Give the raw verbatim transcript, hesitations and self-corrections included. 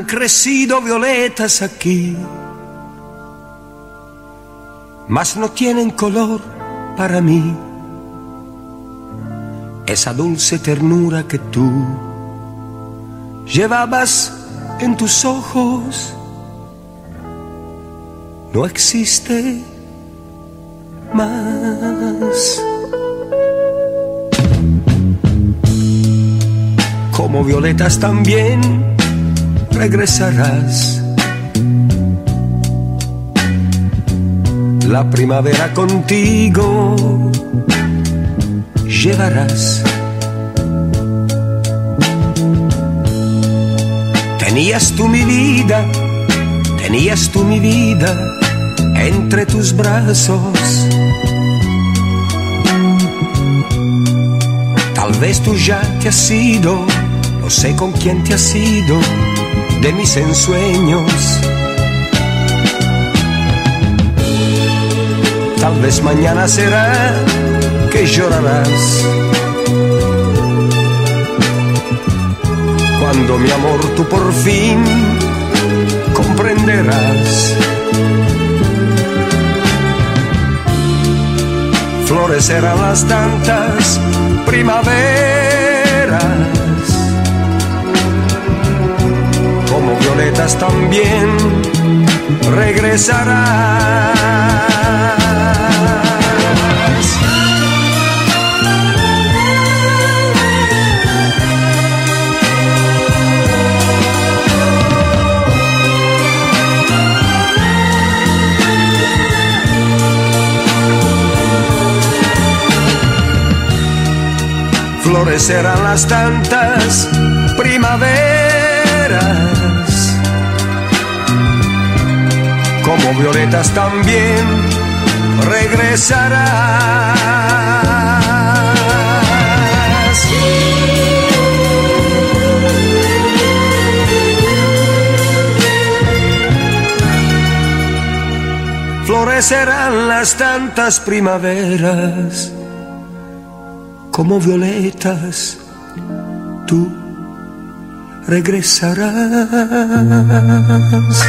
crecido violetas aquí, mas no tienen color para mí. Esa dulce ternura que tú llevabas en tus ojos no existe más. Como violetas también regresarás. La primavera contigo llevarás. Tenías tú mi vida, tenías tú mi vida entre tus brazos. Tal vez tú ya te has ido, no sé con quién te has ido de mis ensueños. Tal vez mañana será que llorarás cuando mi amor tú por fin comprenderás. Florecerán las tantas primaveras, como violetas también regresarás. Florecerán las tantas primaveras, como violetas también regresarás. Florecerán las tantas primaveras, como violetas tú regresarás.